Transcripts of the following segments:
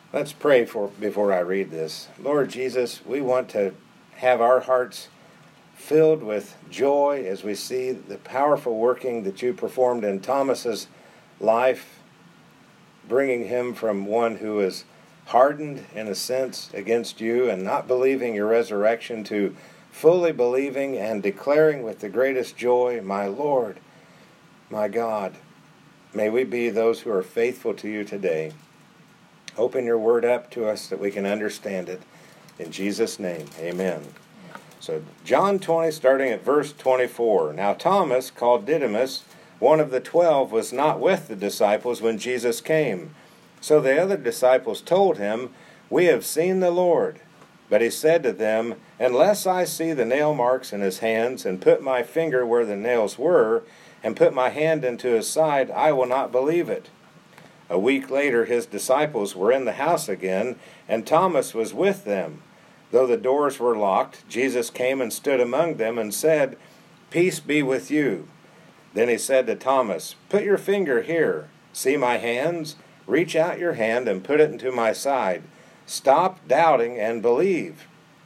Let's pray before I read this. Lord Jesus, we want to have our hearts filled with joy as we see the powerful working that you performed in Thomas's life, bringing him from one who is hardened in a sense against you and not believing your resurrection to fully believing and declaring with the greatest joy, my Lord, my God. May we be those who are faithful to you today. Open your word up to us that we can understand it. In Jesus' name, amen. So John 20, starting at verse 24. Now Thomas, called Didymus, one of the 12, was not with the disciples when Jesus came. So the other disciples told him, "We have seen the Lord." But he said to them, "Unless I see the nail marks in his hands, and put my finger where the nails were, and put my hand into his side, I will not believe it." A week later his disciples were in the house again, and Thomas was with them. Though the doors were locked, Jesus came and stood among them and said, "Peace be with you." Then he said to Thomas, "Put your finger here. See my hands? Reach out your hand and put it into my side. Stop doubting and believe."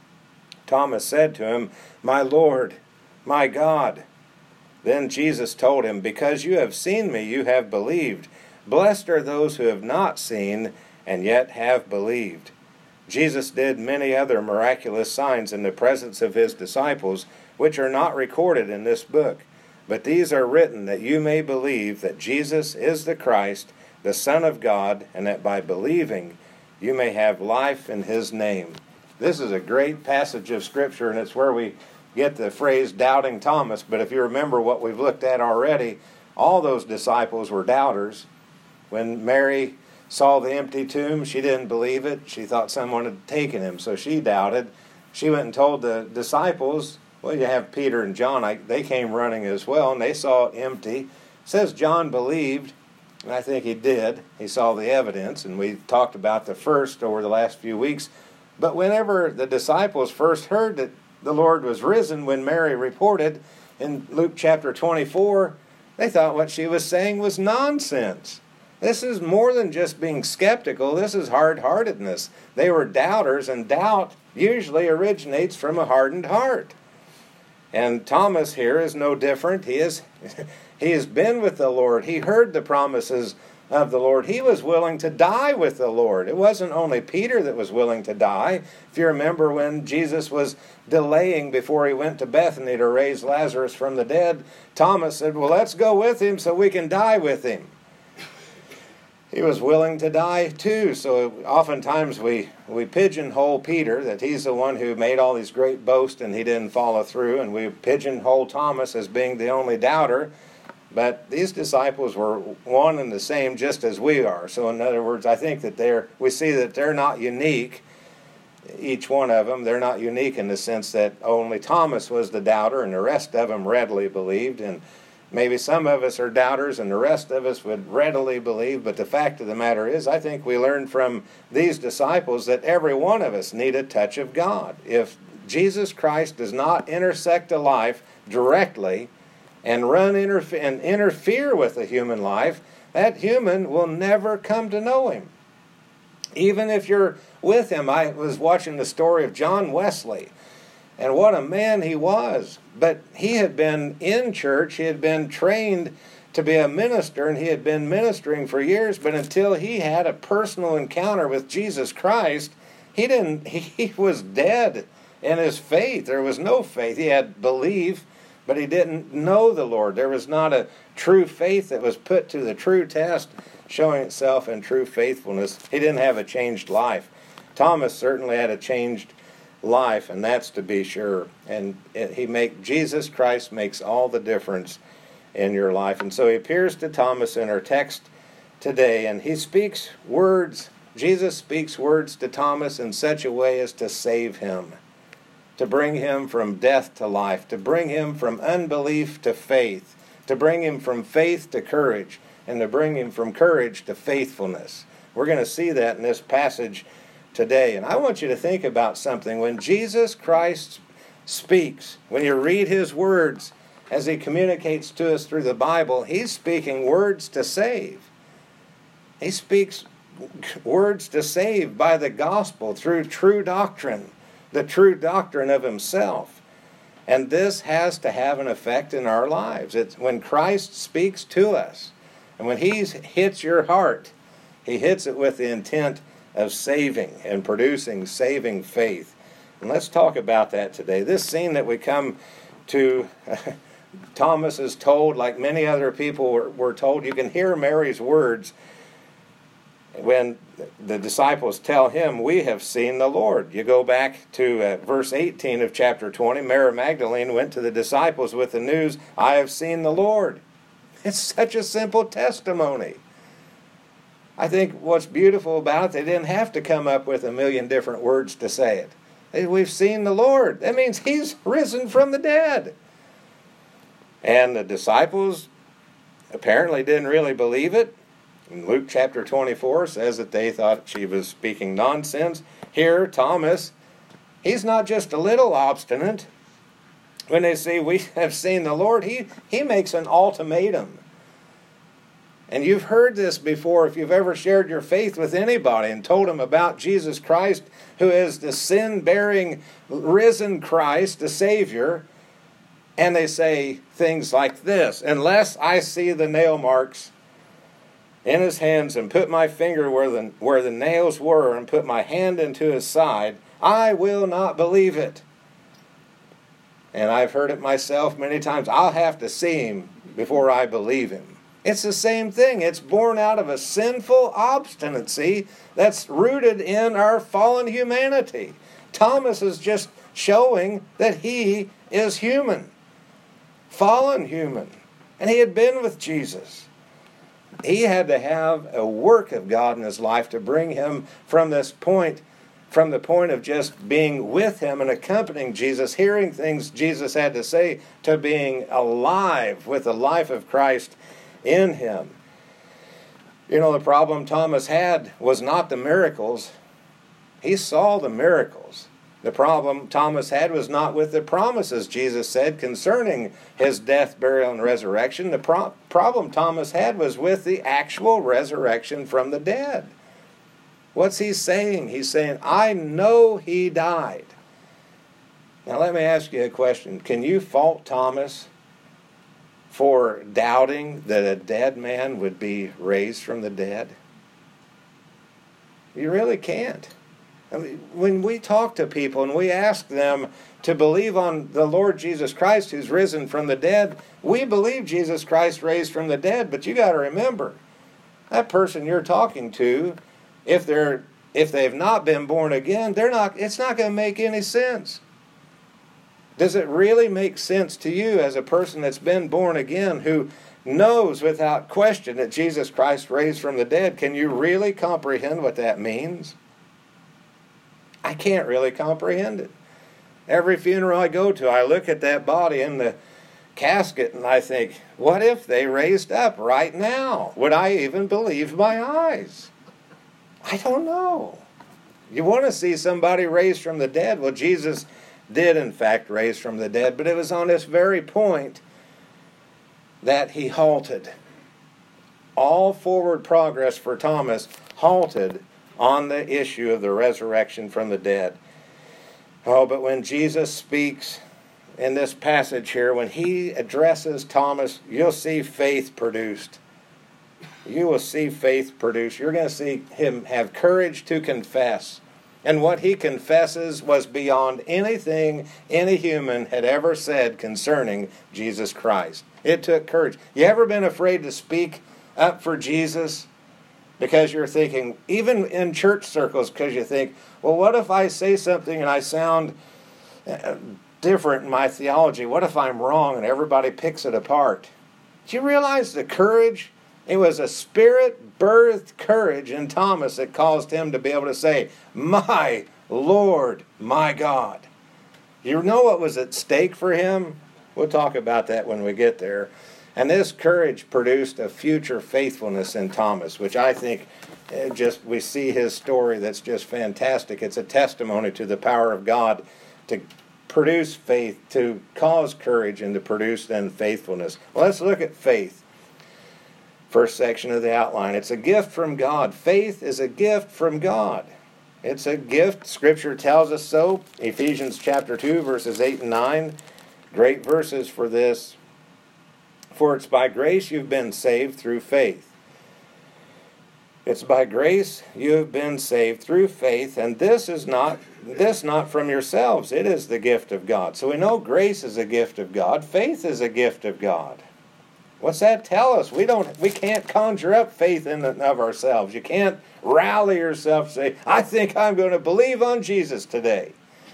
Thomas said to him, "My Lord, my God." Then Jesus told him, "Because you have seen me, you have believed. Blessed are those who have not seen and yet have believed." Jesus did many other miraculous signs in the presence of his disciples, which are not recorded in this book. But these are written that you may believe that Jesus is the Christ, the Son of God, and that by believing you may have life in his name. This is a great passage of Scripture, and it's where we get the phrase doubting Thomas. But if you remember what we've looked at already, all those disciples were doubters. When Mary saw the empty tomb, she didn't believe it. She thought someone had taken him, so she doubted. She went and told the disciples. Well, you have Peter and John. They came running as well, and they saw it empty. It says John believed, and I think he did. He saw the evidence, and we talked about the first over the last few weeks. But whenever the disciples first heard that the Lord was risen, when Mary reported in Luke chapter 24, they thought what she was saying was nonsense. This is more than just being skeptical. This is hard-heartedness. They were doubters, and doubt usually originates from a hardened heart. And Thomas here is no different. He has been with the Lord. He heard the promises of the Lord. He was willing to die with the Lord. It wasn't only Peter that was willing to die. If you remember when Jesus was delaying before he went to Bethany to raise Lazarus from the dead, Thomas said, "Well, let's go with him so we can die with him." He was willing to die too. So oftentimes we pigeonhole Peter, that he's the one who made all these great boasts and he didn't follow through, and we pigeonhole Thomas as being the only doubter. But these disciples were one and the same, just as we are. So in other words, I think that we see that they're not unique, each one of them. They're not unique in the sense that only Thomas was the doubter and the rest of them readily believed. And maybe some of us are doubters and the rest of us would readily believe. But the fact of the matter is, I think we learned from these disciples that every one of us need a touch of God. If Jesus Christ does not intersect a life directly and interfere with a human life, that human will never come to know him. Even if you're with him. I was watching the story of John Wesley, and what a man he was. But he had been in church, he had been trained to be a minister, and he had been ministering for years, but until he had a personal encounter with Jesus Christ, he was dead in his faith. There was no faith. He had belief, but he didn't know the Lord. There was not a true faith that was put to the true test, showing itself in true faithfulness. He didn't have a changed life. Thomas certainly had a changed life, and that's to be sure. And Jesus Christ makes all the difference in your life. And so he appears to Thomas in our text today, and he speaks words. Jesus speaks words to Thomas in such a way as to save him, to bring him from death to life, to bring him from unbelief to faith, to bring him from faith to courage, and to bring him from courage to faithfulness. We're going to see that in this passage today. And I want you to think about something. When Jesus Christ speaks, when you read his words as he communicates to us through the Bible, he's speaking words to save. He speaks words to save by the gospel through true doctrine, the true doctrine of himself. And this has to have an effect in our lives. It's when Christ speaks to us, and when he hits your heart, he hits it with the intent of saving and producing saving faith. And let's talk about that today. This scene that we come to, Thomas is told, like many other people were told, you can hear Mary's words when the disciples tell him, we have seen the Lord. You go back to verse 18 of chapter 20, Mary Magdalene went to the disciples with the news, I have seen the Lord. It's such a simple testimony. I think what's beautiful about it, they didn't have to come up with a million different words to say it. We've seen the Lord. That means he's risen from the dead. And the disciples apparently didn't really believe it. In Luke chapter 24 says that they thought she was speaking nonsense. Here, Thomas, he's not just a little obstinate. When they say we have seen the Lord, he makes an ultimatum. And you've heard this before if you've ever shared your faith with anybody and told them about Jesus Christ, who is the sin-bearing, risen Christ, the Savior. And they say things like this, unless I see the nail marks in his hands and put my finger where the nails were and put my hand into his side, I will not believe it. And I've heard it myself many times. I'll have to see him before I believe him. It's the same thing. It's born out of a sinful obstinacy that's rooted in our fallen humanity. Thomas is just showing that he is human, fallen human, and he had been with Jesus. He had to have a work of God in his life to bring him from this point, from the point of just being with him and accompanying Jesus, hearing things Jesus had to say, to being alive with the life of Christ in him. You know, the problem Thomas had was not the miracles. He saw the miracles. The problem Thomas had was not with the promises Jesus said concerning his death, burial, and resurrection. The problem Thomas had was with the actual resurrection from the dead. What's he saying? He's saying, I know he died. Now let me ask you a question. Can you fault Thomas for doubting that a dead man would be raised from the dead? You really can't. I mean, when we talk to people and we ask them to believe on the Lord Jesus Christ who's risen from the dead, we believe Jesus Christ raised from the dead, but you got to remember, that person you're talking to, if they've not been born again, it's not going to make any sense. Does it really make sense to you as a person that's been born again who knows without question that Jesus Christ raised from the dead? Can you really comprehend what that means? I can't really comprehend it. Every funeral I go to, I look at that body in the casket and I think, what if they raised up right now? Would I even believe my eyes? I don't know. You want to see somebody raised from the dead? Well, Jesus did in fact raise from the dead, but it was on this very point that he halted. All forward progress for Thomas halted on the issue of the resurrection from the dead. Oh, but when Jesus speaks in this passage here, when he addresses Thomas, you'll see faith produced. You will see faith produced. You're going to see him have courage to confess. And what he confesses was beyond anything any human had ever said concerning Jesus Christ. It took courage. You ever been afraid to speak up for Jesus? Because you're thinking, even in church circles, because you think, well, what if I say something and I sound different in my theology? What if I'm wrong and everybody picks it apart? Do you realize the courage? It was a spirit-birthed courage in Thomas that caused him to be able to say, my Lord, my God. You know what was at stake for him? We'll talk about that when we get there. And this courage produced a future faithfulness in Thomas, which I think we see his story that's just fantastic. It's a testimony to the power of God to produce faith, to cause courage, and to produce then faithfulness. Well, let's look at faith. first section of the outline. It's a gift from God. Faith is a gift from God. It's a gift. Scripture tells us so. Ephesians chapter 2, verses 8 and 9. Great verses for this. For it's by grace you've been saved through faith. It's by grace you have been saved through faith, and this not from yourselves. It is the gift of God. So we know grace is a gift of God. Faith is a gift of God. What's that tell us? We can't conjure up faith in and of ourselves. You can't rally yourself and say, I think I'm going to believe on Jesus today.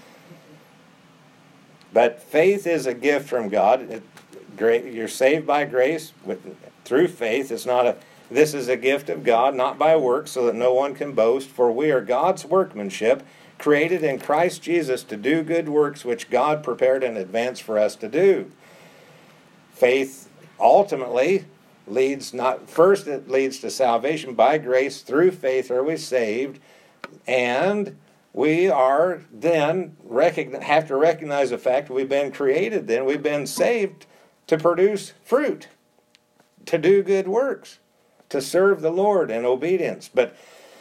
But faith is a gift from God. You're saved by grace through faith. This is a gift of God, not by works, so that no one can boast. For we are God's workmanship, created in Christ Jesus to do good works which God prepared in advance for us to do. Faith ultimately it leads to salvation. By grace through faith are we saved, and we are then have to recognize the fact we've been created then, we've been saved to produce fruit, to do good works, to serve the Lord in obedience. But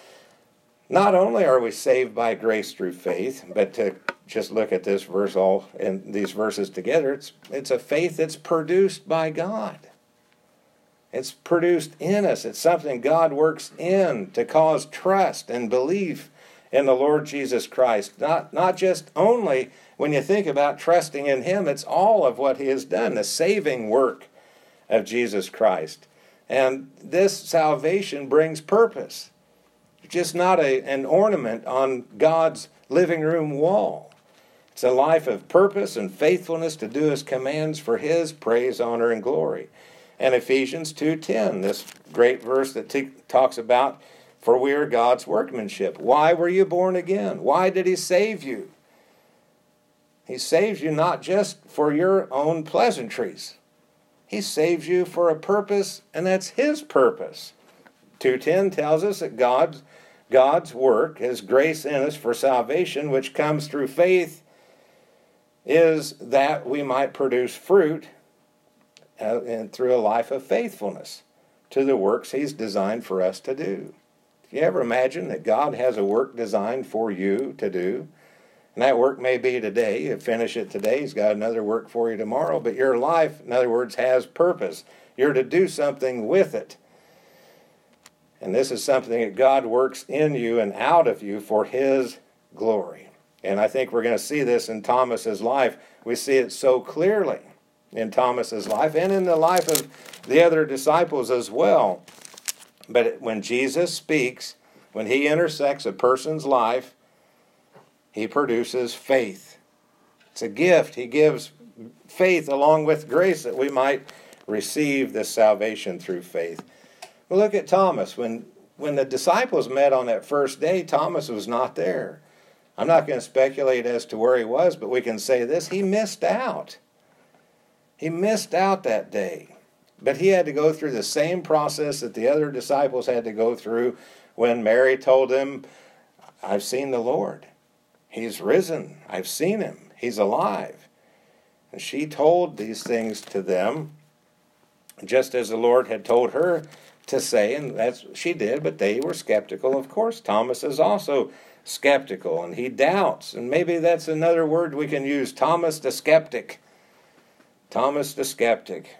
not only are we saved by grace through faith, but to just look at this verse all and these verses together, it's a faith that's produced by God. It's produced in us. It's something God works in to cause trust and belief in the Lord Jesus Christ. Not just only when you think about trusting in Him, it's all of what He has done, the saving work of Jesus Christ. And this salvation brings purpose. It's just not an ornament on God's living room wall. It's a life of purpose and faithfulness to do His commands for His praise, honor, and glory. And Ephesians 2:10, this great verse that talks about, for we are God's workmanship. Why were you born again? Why did He save you? He saves you not just for your own pleasantries. He saves you for a purpose, and that's His purpose. 2:10 tells us that God's work, His grace in us for salvation, which comes through faith, is that we might produce fruit and through a life of faithfulness to the works He's designed for us to do. You ever imagine that God has a work designed for you to do? And that work may be today. You finish it today. He's got another work for you tomorrow. But your life, in other words, has purpose. You're to do something with it. And this is something that God works in you and out of you for His glory. And I think we're going to see this in Thomas's life. We see it so clearly in Thomas's life and in the life of the other disciples as well. But when Jesus speaks, when He intersects a person's life, He produces faith. It's a gift. He gives faith along with grace that we might receive this salvation through faith. Well, look at Thomas. When the disciples met on that first day, Thomas was not there. I'm not going to speculate as to where he was, but we can say this: he missed out. He missed out that day. But he had to go through the same process that the other disciples had to go through when Mary told him, I've seen the Lord. He's risen. I've seen Him. He's alive. And she told these things to them, just as the Lord had told her to say, and that's what she did, but they were skeptical. Of course, Thomas is also skeptical, and he doubts. And maybe that's another word we can use, Thomas the skeptic. Thomas the skeptic.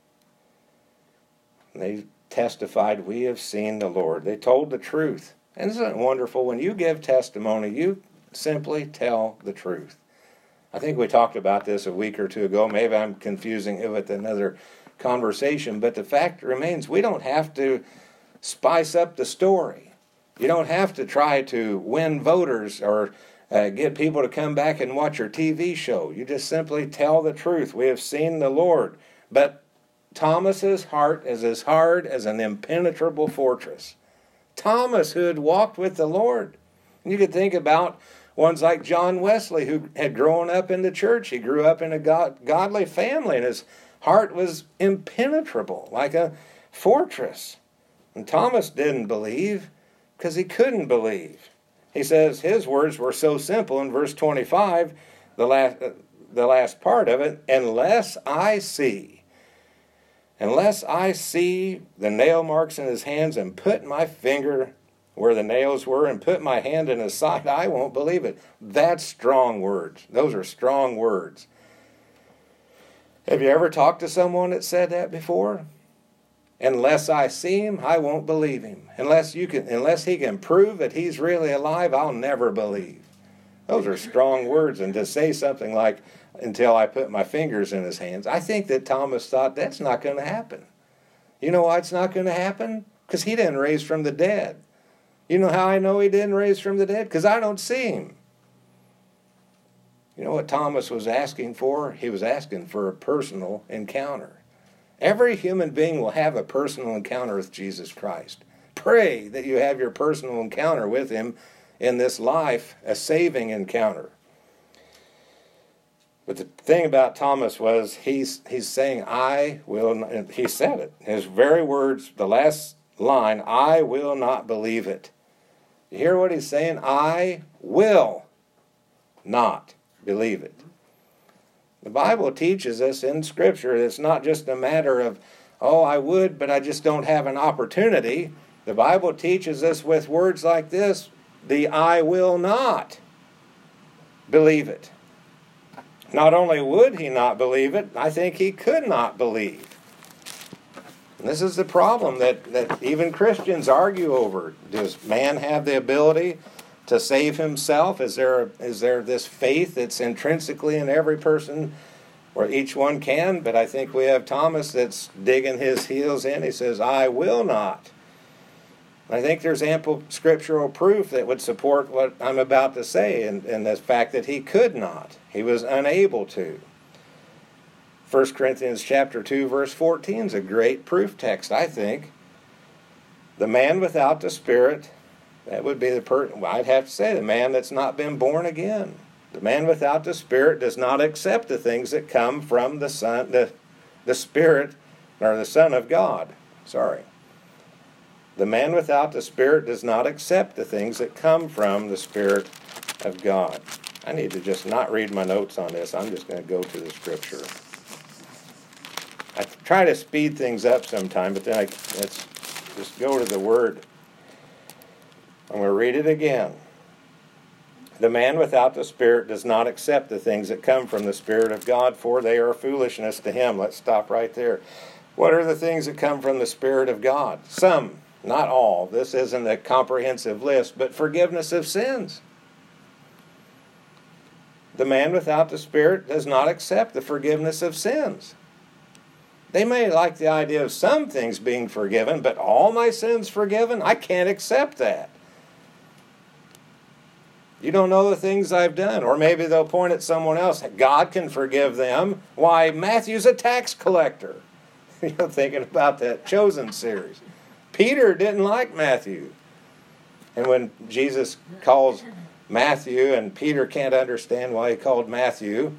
And they testified, we have seen the Lord. They told the truth. And isn't it wonderful? When you give testimony, you simply tell the truth. I think we talked about this a week or two ago. Maybe I'm confusing it with another conversation. But the fact remains, we don't have to spice up the story. You don't have to try to win voters or get people to come back and watch your TV show. You just simply tell the truth. We have seen the Lord. But Thomas's heart is as hard as an impenetrable fortress. Thomas, who had walked with the Lord. And you could think about ones like John Wesley, who had grown up in the church. He grew up in a godly family, and his heart was impenetrable, like a fortress. And Thomas didn't believe because he couldn't believe. He says his words were so simple in verse 25, the last part of it, unless I see. Unless I see the nail marks in his hands and put my finger where the nails were and put my hand in his side, I won't believe it. That's strong words. Those are strong words. Have you ever talked to someone that said that before? Unless I see him, I won't believe him. Unless he can prove that he's really alive, I'll never believe. Those are strong words. And to say something like, until I put my fingers in his hands, I think that Thomas thought that's not going to happen. You know why it's not going to happen? Because he didn't raise from the dead. You know how I know he didn't raise from the dead? Because I don't see him. You know what Thomas was asking for? He was asking for a personal encounter. Every human being will have a personal encounter with Jesus Christ. Pray that you have your personal encounter with him in this life, a saving encounter. But the thing about Thomas was he's saying, I will not, and he said it. His very words, the last line, I will not believe it. You hear what he's saying? I will not believe it. The Bible teaches us in Scripture that it's not just a matter of, oh, I would, but I just don't have an opportunity. The Bible teaches us with words like this, the I will not believe it. Not only would he not believe it, I think he could not believe. And this is the problem that even Christians argue over. Does man have the ability to save himself? Is there this faith that's intrinsically in every person where each one can? But I think we have Thomas that's digging his heels in. He says, I will not. I think there's ample scriptural proof that would support what I'm about to say and the fact that he could not. He was unable to. 1 Corinthians chapter 2, verse 14 is a great proof text, I think. The man without the Spirit, that would be I'd have to say the man that's not been born again. The man without the Spirit does not accept the things that come from the Son, the Spirit, or the Son of God. Sorry. The man without the Spirit does not accept the things that come from the Spirit of God. I need to just not read my notes on this. I'm just going to go to the Scripture. I try to speed things up sometime, but then let's just go to the Word. I'm going to read it again. The man without the Spirit does not accept the things that come from the Spirit of God, for they are foolishness to him. Let's stop right there. What are the things that come from the Spirit of God? Some. Not all. This isn't a comprehensive list, but forgiveness of sins. The man without the Spirit does not accept the forgiveness of sins. They may like the idea of some things being forgiven, but all my sins forgiven? I can't accept that. You don't know the things I've done. Or maybe they'll point at someone else. God can forgive them. Why, Matthew's a tax collector. You're thinking about that Chosen series. Peter didn't like Matthew. And when Jesus calls Matthew, and Peter can't understand why he called Matthew,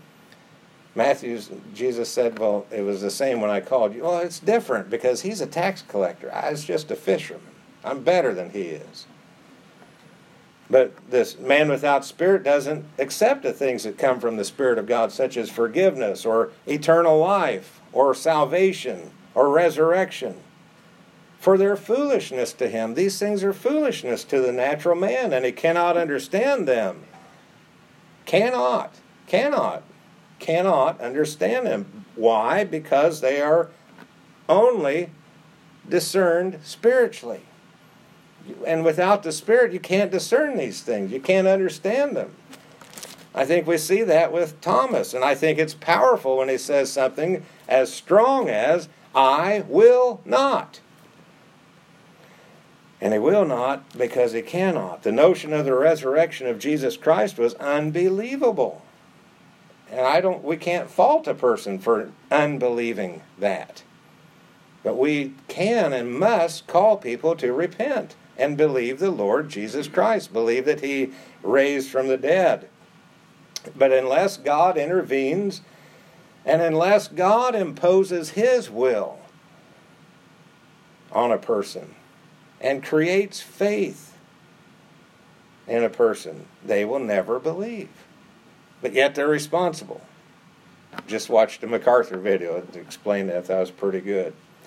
Jesus said, well, it was the same when I called you. Well, it's different because he's a tax collector. I was just a fisherman. I'm better than he is. But this man without Spirit doesn't accept the things that come from the Spirit of God, such as forgiveness or eternal life or salvation or resurrection. For they're foolishness to him. These things are foolishness to the natural man, and he cannot understand them. Cannot understand them. Why? Because they are only discerned spiritually. And without the Spirit, you can't discern these things. You can't understand them. I think we see that with Thomas, and I think it's powerful when he says something as strong as, I will not. And he will not because he cannot. The notion of the resurrection of Jesus Christ was unbelievable. And we can't fault a person for unbelieving that. But we can and must call people to repent and believe the Lord Jesus Christ. Believe that he raised from the dead. But unless God intervenes, and unless God imposes his will on a person and creates faith in a person, they will never believe. But yet they're responsible. Just watched a MacArthur video to explain that. That was pretty good.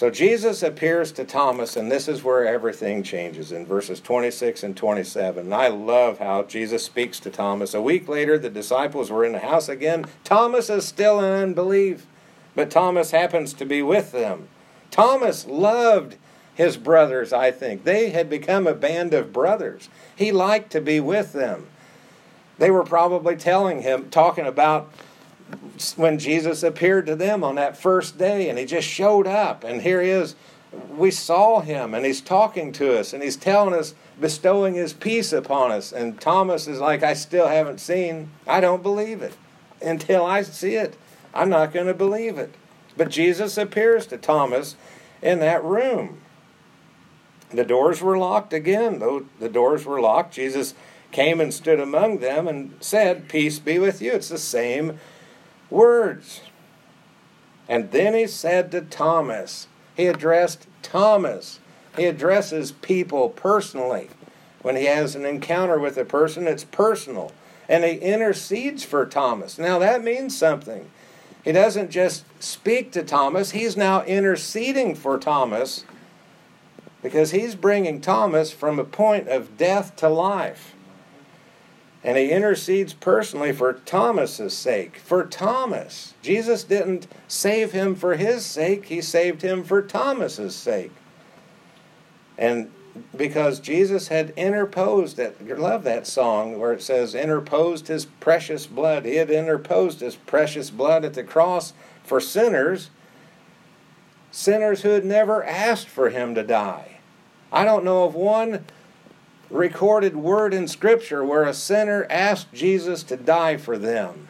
So Jesus appears to Thomas, and this is where everything changes in verses 26 and 27. And I love how Jesus speaks to Thomas. A week later, the disciples were in the house again. Thomas is still in unbelief, but Thomas happens to be with them. Thomas loved his brothers, I think. They had become a band of brothers. He liked to be with them. They were probably talking about when Jesus appeared to them on that first day, and he just showed up, and here he is. We saw him, and he's talking to us, and he's telling us, bestowing his peace upon us. And Thomas is like, I still haven't seen. I don't believe it. Until I see it, I'm not going to believe it. But Jesus appears to Thomas in that room. The doors were locked again. Though the doors were locked, Jesus came and stood among them and said, peace be with you. It's the same words. And then he said to Thomas, he addressed Thomas. He addresses people personally. When he has an encounter with a person, it's personal. And he intercedes for Thomas. Now that means something. He doesn't just speak to Thomas, he's now interceding for Thomas, because he's bringing Thomas from a point of death to life. And he intercedes personally for Thomas's sake. For Thomas. Jesus didn't save him for his sake. He saved him for Thomas's sake. And because Jesus had interposed that, I love that song where it says, interposed his precious blood. He had interposed his precious blood at the cross for sinners who had never asked for him to die. I don't know of one recorded word in Scripture where a sinner asked Jesus to die for them.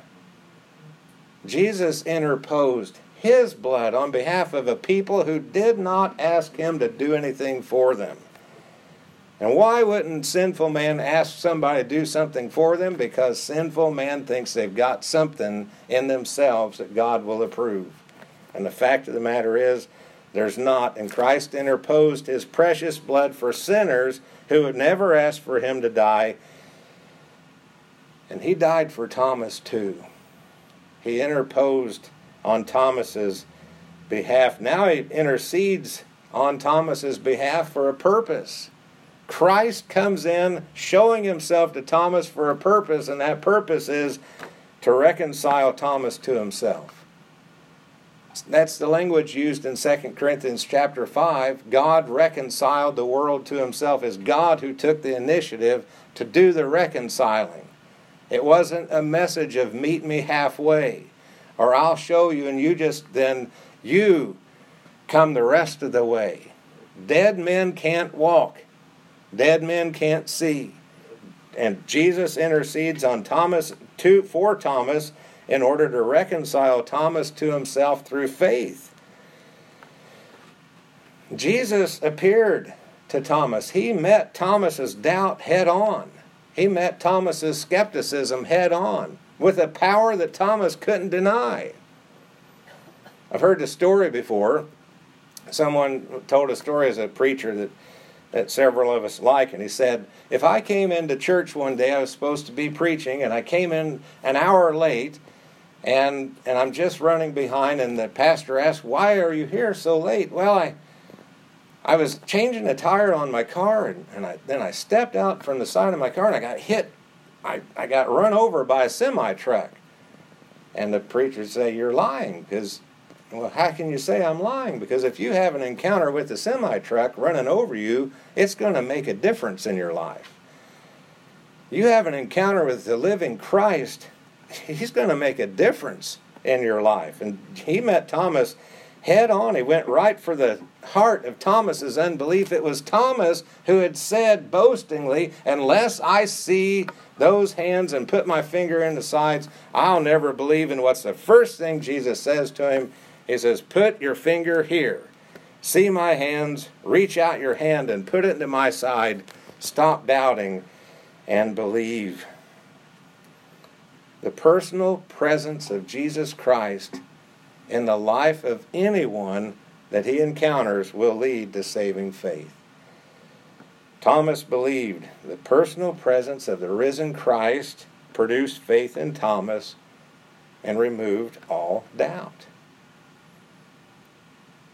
Jesus interposed his blood on behalf of a people who did not ask him to do anything for them. And why wouldn't sinful man ask somebody to do something for them? Because sinful man thinks they've got something in themselves that God will approve. And the fact of the matter is, there's not. And Christ interposed his precious blood for sinners who had never asked for him to die. And he died for Thomas too. He interposed on Thomas's behalf. Now he intercedes on Thomas's behalf for a purpose. Christ comes in showing himself to Thomas for a purpose, and that purpose is to reconcile Thomas to himself. That's the language used in 2 Corinthians chapter 5. God reconciled the world to himself. It's God who took the initiative to do the reconciling. It wasn't a message of meet me halfway, or I'll show you and you come the rest of the way. Dead men can't walk. Dead men can't see. And Jesus intercedes on for Thomas in order to reconcile Thomas to himself through faith. Jesus appeared to Thomas. He met Thomas's doubt head on. He met Thomas's skepticism head on with a power that Thomas couldn't deny. I've heard the story before. Someone told a story as a preacher that several of us like, and he said, if I came into church one day, I was supposed to be preaching, and I came in an hour late, and I'm just running behind, and the pastor asked, why are you here so late? Well, I was changing a tire on my car, and then I stepped out from the side of my car, and I got hit. I got run over by a semi-truck. And the preacher said, you're lying, because, well, how can you say I'm lying? Because if you have an encounter with a semi-truck running over you, it's going to make a difference in your life. You have an encounter with the living Christ, he's going to make a difference in your life. And he met Thomas head on. He went right for the heart of Thomas's unbelief. It was Thomas who had said boastingly, unless I see those hands and put my finger in the sides, I'll never believe. And what's the first thing Jesus says to him? He says, put your finger here. See my hands, reach out your hand and put it into my side. Stop doubting and believe. The personal presence of Jesus Christ in the life of anyone that he encounters will lead to saving faith. Thomas believed. The personal presence of the risen Christ produced faith in Thomas and removed all doubt.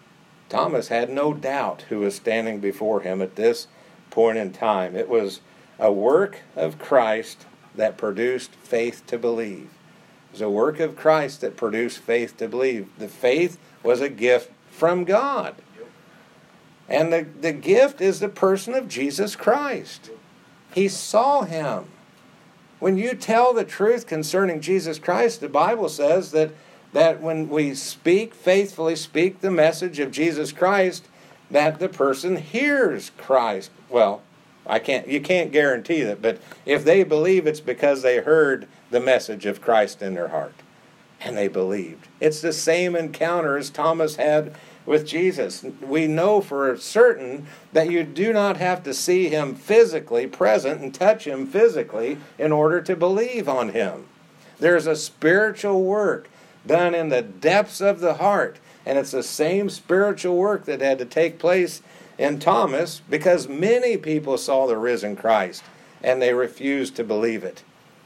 Thomas had no doubt who was standing before him at this point in time. It was a work of Christ that produced faith to believe. It was a work of Christ that produced faith to believe. The faith was a gift from God. And the gift is the person of Jesus Christ. He saw him. When you tell the truth concerning Jesus Christ, the Bible says that when we faithfully speak the message of Jesus Christ, that the person hears Christ. Well, you can't guarantee that, but if they believe, it's because they heard the message of Christ in their heart, and they believed. It's the same encounter as Thomas had with Jesus. We know for certain that you do not have to see him physically present and touch him physically in order to believe on him. There's a spiritual work done in the depths of the heart, and it's the same spiritual work that had to take place in Thomas, because many people saw the risen Christ and they refused to believe it.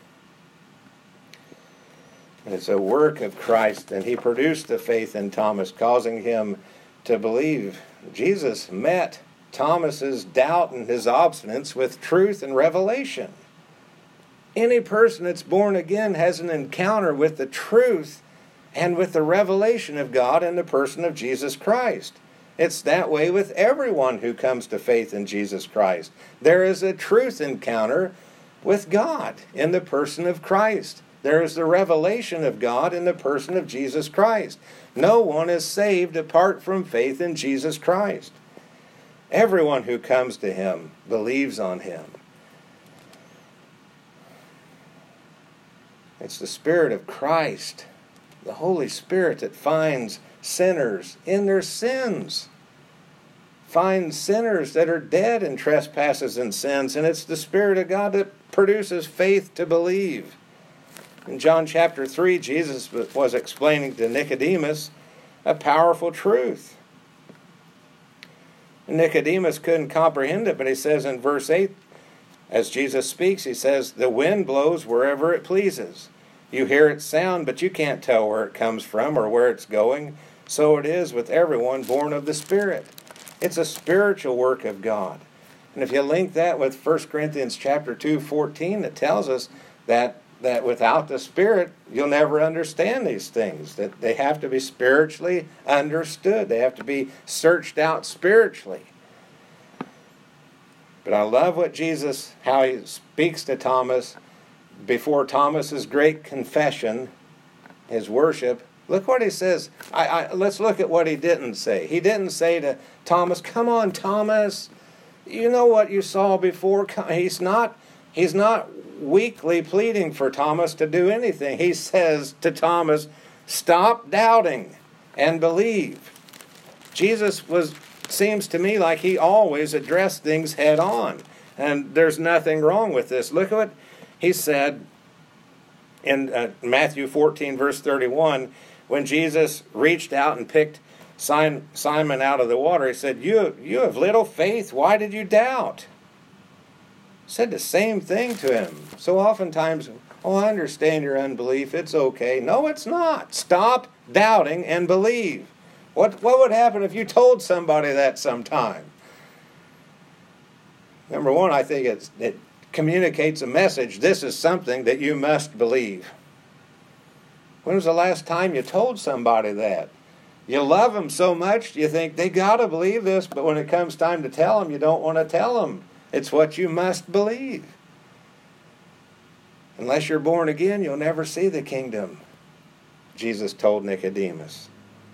It's a work of Christ, and he produced the faith in Thomas, causing him to believe. Jesus met Thomas's doubt and his obstinance with truth and revelation. Any person that's born again has an encounter with the truth and with the revelation of God in the person of Jesus Christ. It's that way with everyone who comes to faith in Jesus Christ. There is a truth encounter with God in the person of Christ. There is the revelation of God in the person of Jesus Christ. No one is saved apart from faith in Jesus Christ. Everyone who comes to him believes on him. It's the Spirit of Christ, the Holy Spirit, that finds sinners in their sins. Finds sinners that are dead in trespasses and sins, and it's the Spirit of God that produces faith to believe. In John chapter 3, Jesus was explaining to Nicodemus a powerful truth. Nicodemus couldn't comprehend it, but he says in verse 8, as Jesus speaks, he says, "The wind blows wherever it pleases. You hear its sound, but you can't tell where it comes from or where it's going. So it is with everyone born of the Spirit." It's a spiritual work of God. And if you link that with 1 Corinthians chapter 2:14, it tells us that without the Spirit, you'll never understand these things. That they have to be spiritually understood. They have to be searched out spiritually. But I love how he speaks to Thomas before Thomas's great confession, his worship. Look what he says. Let's look at what he didn't say. He didn't say to Thomas, "Come on, Thomas. You know what you saw before." He's not weakly pleading for Thomas to do anything. He says to Thomas, "Stop doubting and believe." Jesus seems to me like he always addressed things head on. And there's nothing wrong with this. Look at what he said in Matthew 14, verse 31. When Jesus reached out and picked Simon out of the water, he said, You have little faith. Why did you doubt? Said the same thing to him. So oftentimes, I understand your unbelief. It's okay. No, it's not. Stop doubting and believe. What would happen if you told somebody that sometime? Number one, I think it communicates a message. This is something that you must believe. When was the last time you told somebody that? You love them so much, you think they got to believe this, but when it comes time to tell them, you don't want to tell them. It's what you must believe. Unless you're born again, you'll never see the kingdom, Jesus told Nicodemus.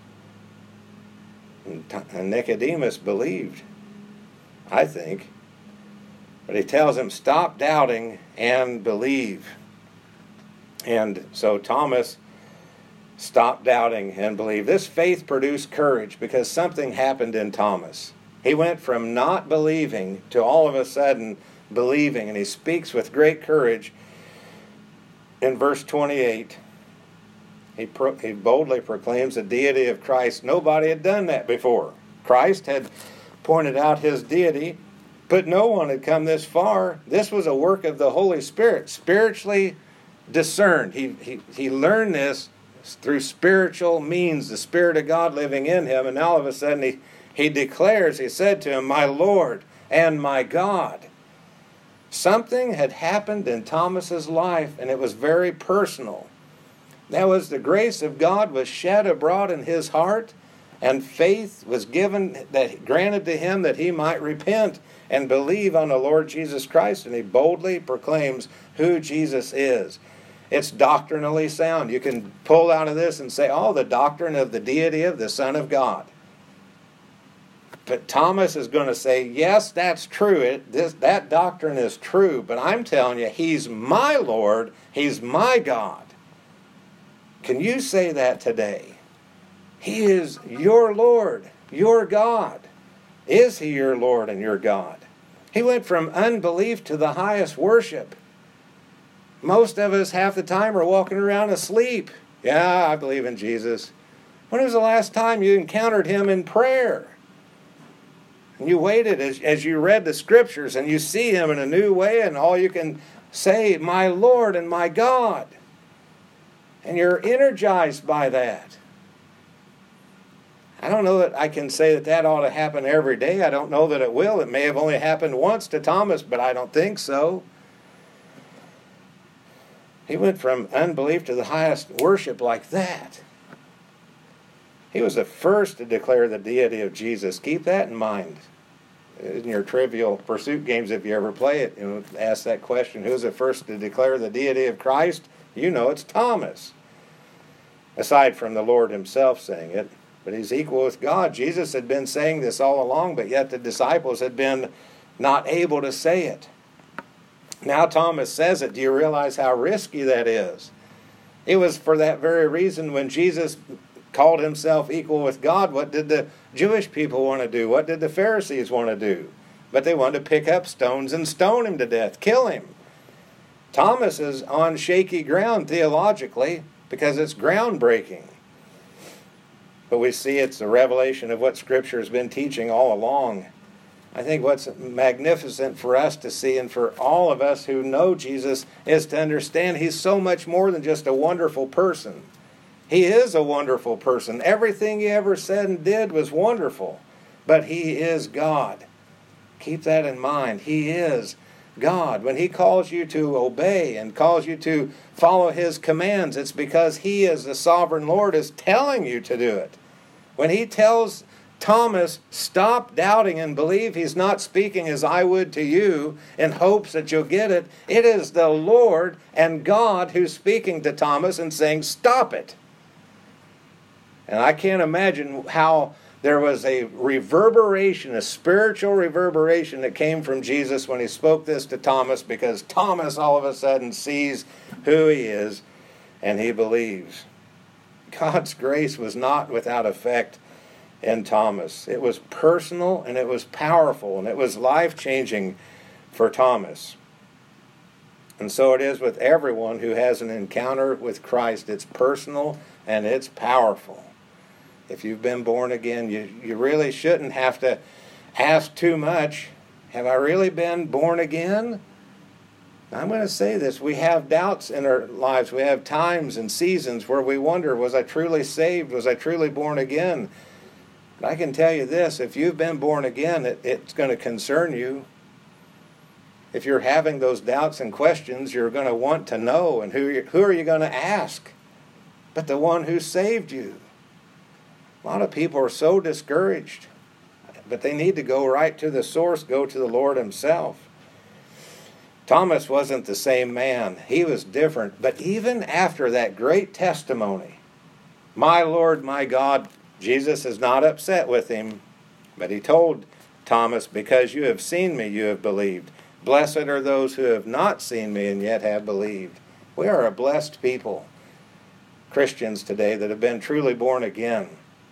And Nicodemus believed, I think. But he tells him, stop doubting and believe. And so Thomas stopped doubting and believed. This faith produced courage because something happened in Thomas. He went from not believing to all of a sudden believing, and he speaks with great courage. In verse 28, he boldly proclaims the deity of Christ. Nobody had done that before. Christ had pointed out his deity, but no one had come this far. This was a work of the Holy Spirit, spiritually discerned. He learned this through spiritual means, the Spirit of God living in him, and all of a sudden He declares, he said to him, "My Lord and my God." Something had happened in Thomas's life, and it was very personal. That was the grace of God was shed abroad in his heart, and faith was granted to him that he might repent and believe on the Lord Jesus Christ, and he boldly proclaims who Jesus is. It's doctrinally sound. You can pull out of this and say, the doctrine of the deity of the Son of God. But Thomas is going to say, yes, that's true. That doctrine is true, but I'm telling you, he's my Lord, he's my God. Can you say that today? He is your Lord, your God. Is he your Lord and your God? He went from unbelief to the highest worship. Most of us half the time are walking around asleep. Yeah, I believe in Jesus. When was the last time you encountered him in prayer? And you waited as you read the scriptures and you see him in a new way, and all you can say, "My Lord and my God." And you're energized by that. I don't know that I can say that ought to happen every day. I don't know that it will. It may have only happened once to Thomas, but I don't think so. He went from unbelief to the highest worship like that. He was the first to declare the deity of Jesus. Keep that in mind. In your Trivial Pursuit games, if you ever play it, ask that question, who's the first to declare the deity of Christ? You know it's Thomas. Aside from the Lord himself saying it. But he's equal with God. Jesus had been saying this all along, but yet the disciples had been not able to say it. Now Thomas says it. Do you realize how risky that is? It was for that very reason when Jesus called himself equal with God, what did the Jewish people want to do? What did the Pharisees want to do? But they wanted to pick up stones and stone him to death, kill him. Thomas is on shaky ground theologically because it's groundbreaking. But we see it's the revelation of what Scripture has been teaching all along. I think what's magnificent for us to see and for all of us who know Jesus is to understand he's so much more than just a wonderful person. He is a wonderful person. Everything he ever said and did was wonderful. But he is God. Keep that in mind. He is God. When he calls you to obey and calls you to follow his commands, it's because he, as the sovereign Lord, is telling you to do it. When he tells Thomas, stop doubting and believe, he's not speaking as I would to you in hopes that you'll get it. It is the Lord and God who's speaking to Thomas and saying, stop it. And I can't imagine how there was a reverberation, a spiritual reverberation that came from Jesus when he spoke this to Thomas, because Thomas all of a sudden sees who he is and he believes. God's grace was not without effect in Thomas. It was personal and it was powerful and it was life-changing for Thomas. And so it is with everyone who has an encounter with Christ. It's personal and it's powerful. If you've been born again, you really shouldn't have to ask too much. Have I really been born again? I'm going to say this. We have doubts in our lives. We have times and seasons where we wonder, was I truly saved? Was I truly born again? But I can tell you this. If you've been born again, it's going to concern you. If you're having those doubts and questions, you're going to want to know. And who are you going to ask? But the one who saved you. A lot of people are so discouraged, but they need to go right to the source, go to the Lord himself. Thomas wasn't the same man. He was different. But even after that great testimony, my Lord, my God, Jesus is not upset with him, but he told Thomas, because you have seen me, you have believed. Blessed are those who have not seen me and yet have believed. We are a blessed people, Christians today, that have been truly born again.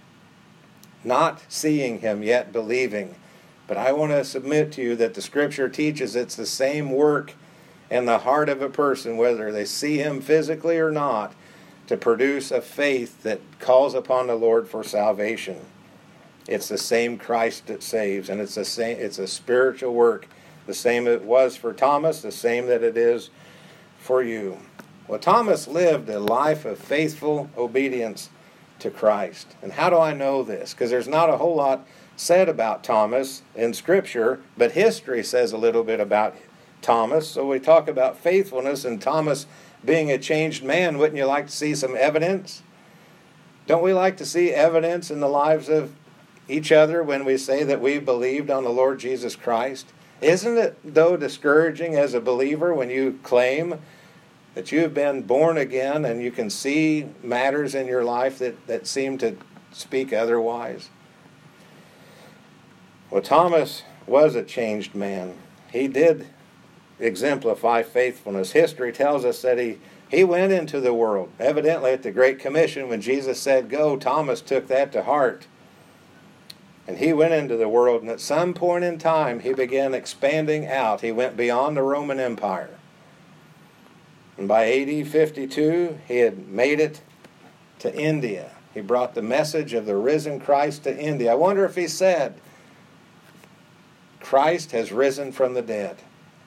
Not seeing him yet believing. But I want to submit to you that the Scripture teaches it's the same work in the heart of a person, whether they see him physically or not, to produce a faith that calls upon the Lord for salvation. It's the same Christ that saves, and it's a spiritual work. The same it was for Thomas, the same that it is for you. Well, Thomas lived a life of faithful obedience to Christ. And how do I know this? Because there's not a whole lot said about Thomas in Scripture, but history says a little bit about Thomas. So we talk about faithfulness and Thomas being a changed man. Wouldn't you like to see some evidence? Don't we like to see evidence in the lives of each other when we say that we believed on the Lord Jesus Christ? Isn't it, though, discouraging as a believer when you claim that you have been born again and you can see matters in your life that seem to speak otherwise? Well, Thomas was a changed man. He did exemplify faithfulness. History tells us that he went into the world. Evidently at the Great Commission, when Jesus said go, Thomas took that to heart. And he went into the world, and at some point in time, he began expanding out. He went beyond the Roman Empire. And by AD 52, he had made it to India. He brought the message of the risen Christ to India. I wonder if he said, Christ has risen from the dead.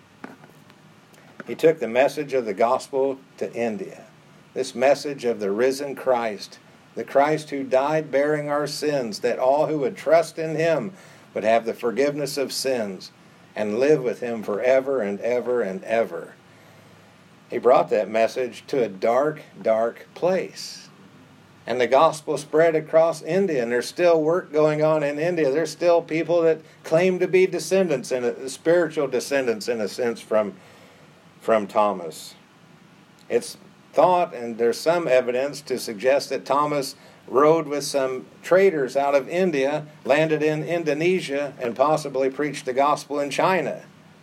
He took the message of the gospel to India. This message of the risen Christ, the Christ who died bearing our sins, that all who would trust in him would have the forgiveness of sins and live with him forever and ever and ever. He brought that message to a dark, dark place. And the gospel spread across India, and there's still work going on in India. There's still people that claim to be descendants, spiritual descendants in a sense, from Thomas. It's thought, and there's some evidence to suggest that Thomas rode with some traders out of India, landed in Indonesia, and possibly preached the gospel in China.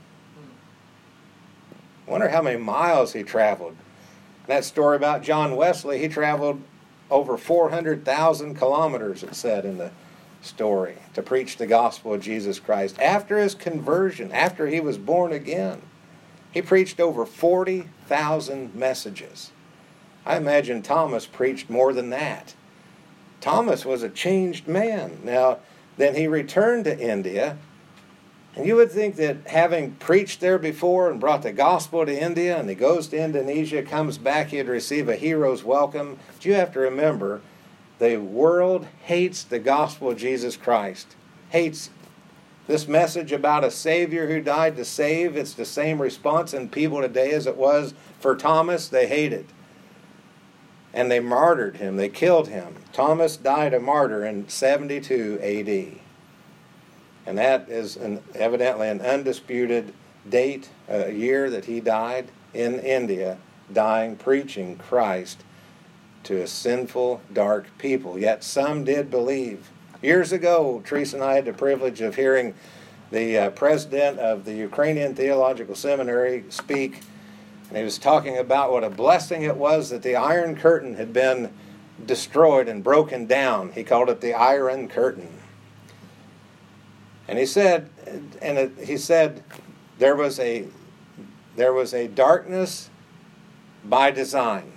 I wonder how many miles he traveled. That story about John Wesley, he traveled over 400,000 kilometers, it said in the story, to preach the gospel of Jesus Christ. After his conversion, after he was born again, he preached over 40,000 messages. I imagine Thomas preached more than that. Thomas was a changed man. Now, then he returned to India, and you would think that having preached there before and brought the gospel to India, and he goes to Indonesia, comes back, he'd receive a hero's welcome. But you have to remember, the world hates the gospel of Jesus Christ. Hates this message about a Savior who died to save. It's the same response in people today as it was for Thomas. They hate it. And they martyred him. They killed him. Thomas died a martyr in 72 A.D. And that is evidently an undisputed date, a year that he died in India, dying, preaching Christ to a sinful, dark people. Yet some did believe. Years ago, Teresa and I had the privilege of hearing the president of the Ukrainian Theological Seminary speak, and he was talking about what a blessing it was that the Iron Curtain had been destroyed and broken down. He called it the Iron Curtain. And he said there was a darkness by design.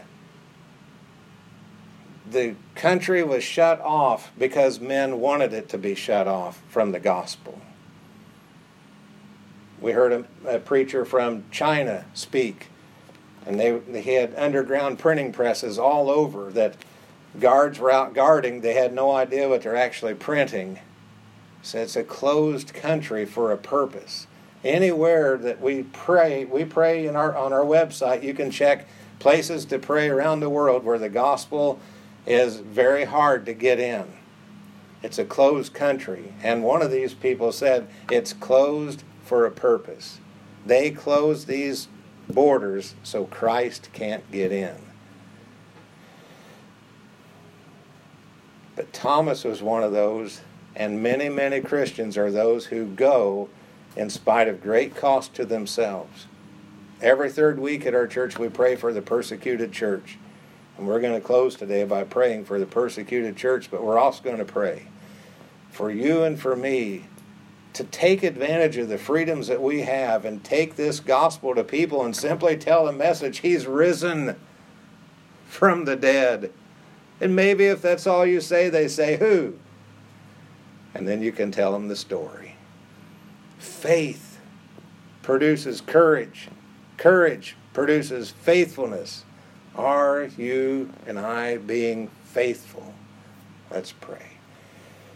The country was shut off because men wanted it to be shut off from the gospel. We heard a preacher from China speak, and he had underground printing presses all over that guards were out guarding. They had no idea what they're actually printing. So it's a closed country for a purpose. Anywhere that we pray on our website. You can check places to pray around the world where the gospel is very hard to get in. It's a closed country. And one of these people said it's closed for a purpose. They closed these borders so Christ can't get in. But Thomas was one of those. And many, many Christians are those who go in spite of great cost to themselves. Every third week at our church we pray for the persecuted church. And we're going to close today by praying for the persecuted church, but we're also going to pray for you and for me to take advantage of the freedoms that we have and take this gospel to people and simply tell the message, He's risen from the dead. And maybe if that's all you say, they say, who? And then you can tell them the story. Faith produces courage. Courage produces faithfulness. Are you and I being faithful? Let's pray.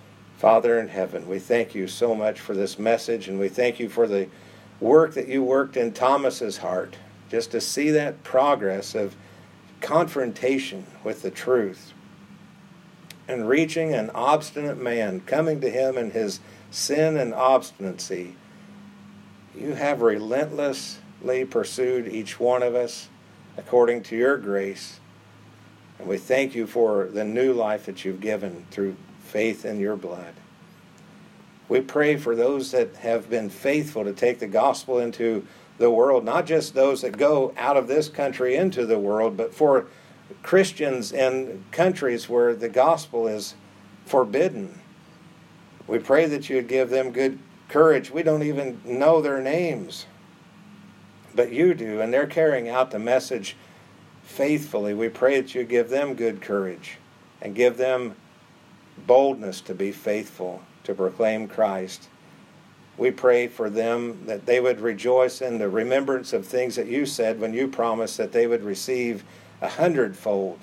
Father in heaven, we thank you so much for this message, and we thank you for the work that you worked in Thomas's heart, just to see that progress of confrontation with the truth and reaching an obstinate man, coming to him in his sin and obstinacy. You have relentlessly pursued each one of us according to your grace, and we thank you for the new life that you've given through faith in your blood. We pray for those that have been faithful to take the gospel into the world, not just those that go out of this country into the world, but for Christians in countries where the gospel is forbidden. We pray that you would give them good courage. We don't even know their names, but you do, and they're carrying out the message faithfully. We pray that you give them good courage and give them boldness to be faithful, to proclaim Christ. We pray for them that they would rejoice in the remembrance of things that you said when you promised that they would receive 100-fold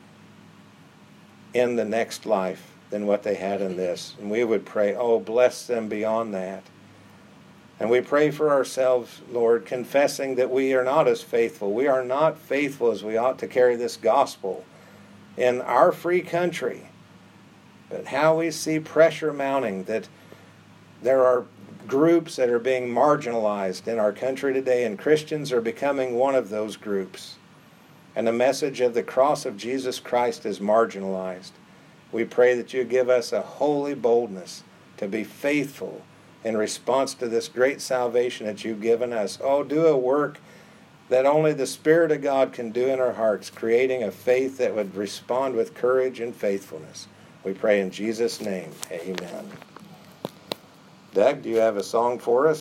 in the next life than what they had in this. And we would pray, oh, bless them beyond that. And we pray for ourselves, Lord, confessing that we are not as faithful. We are not faithful as we ought to carry this gospel in our free country. But how we see pressure mounting, that there are groups that are being marginalized in our country today, and Christians are becoming one of those groups. And the message of the cross of Jesus Christ is marginalized. We pray that you give us a holy boldness to be faithful in response to this great salvation that you've given us. Oh, do a work that only the Spirit of God can do in our hearts, creating a faith that would respond with courage and faithfulness. We pray in Jesus' name. Amen. Doug, do you have a song for us?